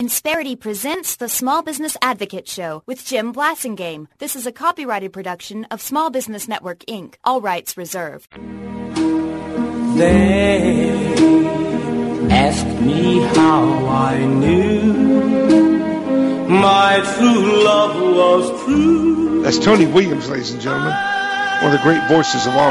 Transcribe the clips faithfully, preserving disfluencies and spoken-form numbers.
Insperity presents the Small Business Advocate Show with Jim Blasingame. This is a copyrighted production of Small Business Network, Incorporated. All rights reserved. They asked me how I knew my true love was true. That's Tony Williams, ladies and gentlemen. One of the great voices of all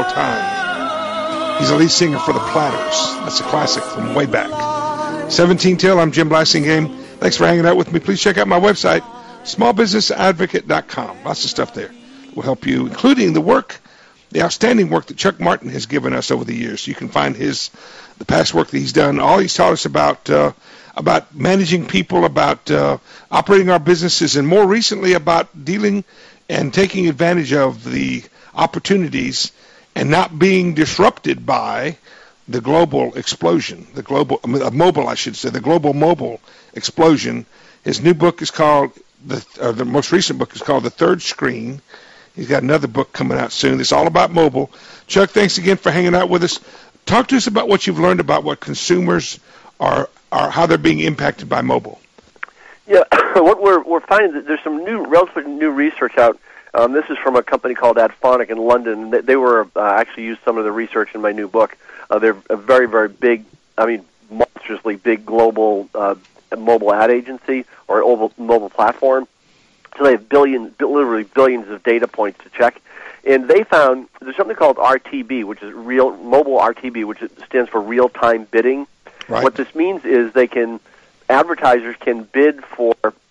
time. He's the lead singer for the Platters. That's a classic from way back. seventeen till, I'm Jim Blasingame. Thanks for hanging out with me. Please check out my website, small business advocate dot com. Lots of stuff there will help you, including the work, the outstanding work that Chuck Martin has given us over the years. You can find his, the past work that he's done. All he's taught us about, uh, about managing people, about uh, operating our businesses, and more recently about dealing and taking advantage of the opportunities and not being disrupted by the global explosion, the global, I mean, uh, mobile, I should say, the global mobile explosion. His new book is called, the, uh, the most recent book is called The Third Screen. He's got another book coming out soon. It's all about mobile. Chuck, thanks again for hanging out with us. Talk to us about what you've learned about what consumers are, are how they're being impacted by mobile. Yeah, what we're we're finding that there's some new, relatively new research out. Um, this is from a company called Adphonic in London. They, they were uh, actually used some of the research in my new book. Uh, they're a very, very big, I mean, monstrously big global uh, mobile ad agency or mobile, mobile platform. So they have billions, literally billions of data points to check. And they found there's something called R T B, which is real mobile R T B, which stands for real-time bidding. Right. What this means is they can, advertisers can bid for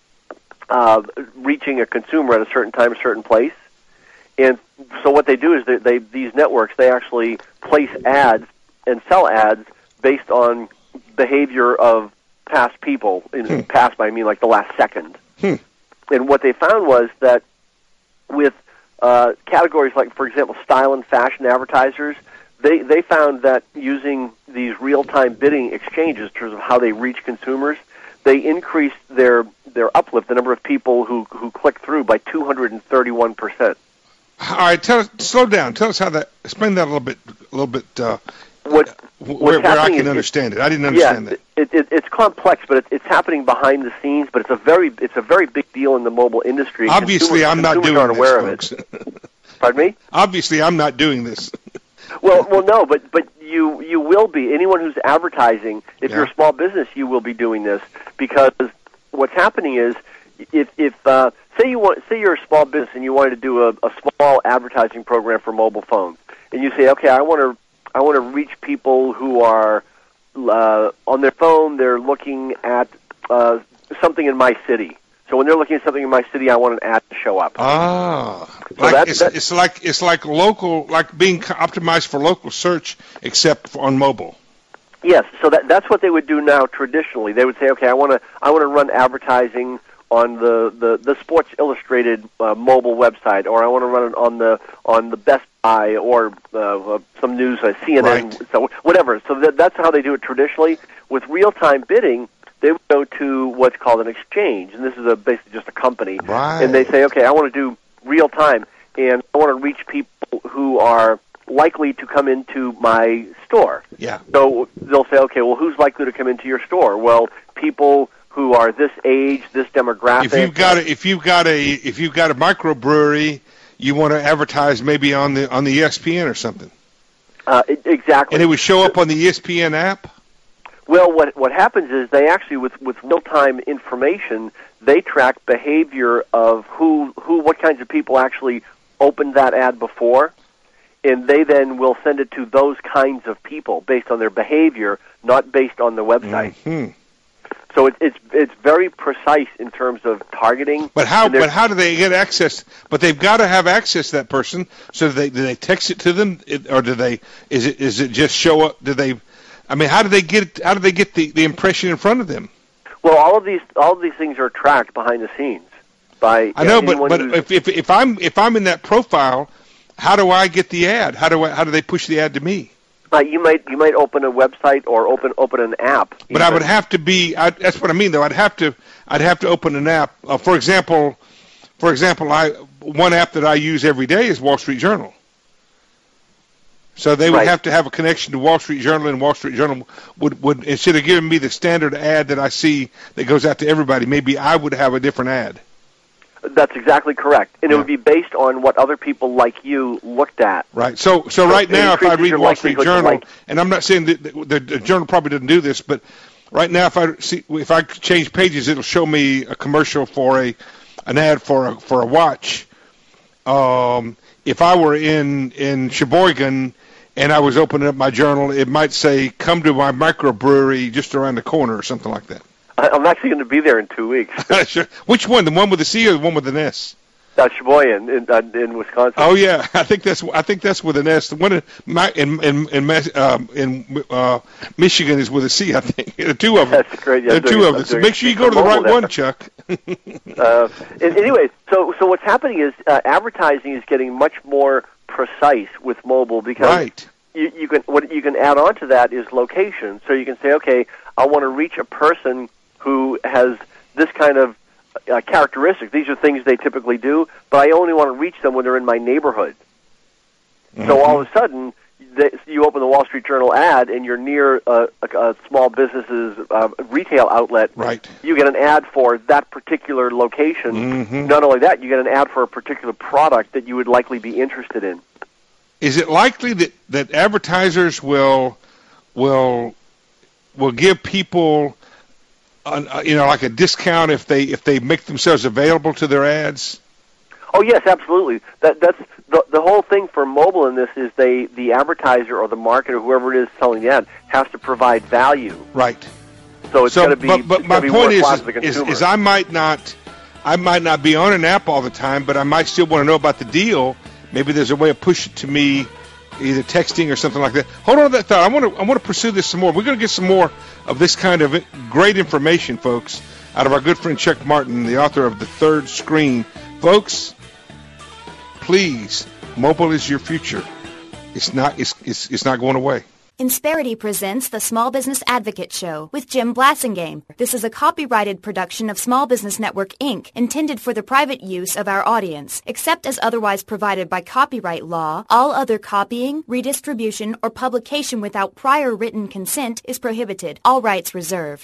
uh, reaching a consumer at a certain time, a certain place. And so what they do is they, they these networks, they actually place ads and sell ads based on behavior of past people. In hmm. Past, I mean like the last second. Hmm. And what they found was that with uh, categories like, for example, style and fashion advertisers, they, they found that using these real-time bidding exchanges in terms of how they reach consumers, they increased their their uplift, the number of people who, who click through, by two hundred thirty-one percent. All right, tell us, slow down. Tell us how that, explain that a little bit, a little bit, uh, what, where, where I can understand it. I didn't understand yeah, that. It, it, it's complex, but it, it's happening behind the scenes. But it's a very it's a very big deal in the mobile industry. Obviously, consumers, I'm not consumers doing aren't this, aware folks. Of it. Pardon me? Obviously, I'm not doing this. well, well, no, but but you you will be. Anyone who's advertising, if Yeah. you're a small business, you will be doing this, because what's happening is, if if uh, say you want say you're a small business and you wanted to do a, a small advertising program for mobile phones, and you say, okay, I want to I want to reach people who are uh, on their phone. They're looking at uh, something in my city. So when they're looking at something in my city, I want an ad to show up. Ah, So like that's- it's, that's- it's like it's like local, like being optimized for local search, except for on mobile. Yes, so that that's what they would do now traditionally. They would say, okay, I want to I want to run advertising on the, the, the Sports Illustrated uh, mobile website, or I want to run it on the on the Best Buy or uh, uh, some news, uh, C N N, Right. so whatever. So that, that's how they do it traditionally. With real-time bidding, they would go to what's called an exchange, and this is a, basically just a company. Right. And they say, okay, I want to do real-time, and I want to reach people who are likely to come into my store. Yeah. So they'll say, okay, well, who's likely to come into your store? Well, people who are this age, this demographic. If you've got a, if you've got a if you've got a microbrewery, you want to advertise maybe on the on the E S P N or something. Uh, exactly. And it would show up on the E S P N app. Well, what what happens is they actually, with, with real-time information, they track behavior of who who what kinds of people actually opened that ad before, and they then will send it to those kinds of people based on their behavior, not based on the website. Mm-hmm. So it, it's it's very precise in terms of targeting. But how? And there's- But how do they get access? But they've got to have access to that person. So do they do they text it to them, it, or do they? Is it is it just show up? Do they? I mean, how do they get? How do they get the, the impression in front of them? Well, all of these all of these things are tracked behind the scenes by. I know, but anyone but who's- if, if if I'm if I'm in that profile, how do I get the ad? How do I how do they push the ad to me? Uh, you might you might open a website or open open an app. But I would have to be. I, that's what I mean, though. I'd have to. I'd have to open an app. Uh, for example, for example, I one app that I use every day is Wall Street Journal. So they would Right. have to have a connection to Wall Street Journal, and Wall Street Journal would, would, instead of giving me the standard ad that I see that goes out to everybody, maybe I would have a different ad. That's exactly correct. And Yeah. it would be based on what other people like you looked at. Right. So, so, So right it now, if I increases read your Wall Street likelihood to Journal, like- and I'm not saying that the, the, the journal probably doesn't do this, but right now, if I see, if I change pages, it'll show me a commercial for a, an ad for a for a watch. Um, if I were in in Sheboygan and I was opening up my journal, it might say, "Come to my microbrewery just around the corner," or something like that. I- I'm actually going to be there in two weeks. Sure. Which one? The one with the C or the one with an S? Uh, Sheboygan in, uh, in Wisconsin. Oh yeah, I think that's I think that's with an S. The one in my, in in in, Mass- um, in uh, Michigan is with a C. I think the two of them. That's great. Yeah, There are I'm doing two it- of I'm them. So doing make it sure you for go to the right mobile one, there. Chuck. Uh, and anyways, so so what's happening is uh, advertising is getting much more precise with mobile because Right. you, you can what you can add on to that is location. So you can say, okay, I want to reach a person who has this kind of uh, characteristic. These are things they typically do, but I only want to reach them when they're in my neighborhood. Mm-hmm. So all of a sudden, they, you open the Wall Street Journal ad, and you're near a, a, a small business's uh, retail outlet. Right. You get an ad for that particular location. Mhm. Not only that, you get an ad for a particular product that you would likely be interested in. Is it likely that, that advertisers will will will give people an, uh, you know like a discount if they if they make themselves available to their ads? Oh yes, absolutely. That that's the the whole thing for mobile in this is they the advertiser or the marketer, whoever it is selling the ad, has to provide value. Right. So it's so, got to be. but, but it's my gotta be point is, worthwhile to the is, consumer. is I might not, I might not be on an app all the time, but I might still want to know about the deal. Maybe there's a way of pushing it to me, either texting or something like that. Hold on to that thought. I want to, I want to pursue this some more. We're going to get some more of this kind of great information, folks, out of our good friend Chuck Martin, the author of The Third Screen. Folks, please, mobile is your future. It's not, it's, it's, it's not going away. Insperity presents the Small Business Advocate Show with Jim Blassingame. This is a copyrighted production of Small Business Network, Incorporated, intended for the private use of our audience. Except as otherwise provided by copyright law, all other copying, redistribution, or publication without prior written consent is prohibited. All rights reserved.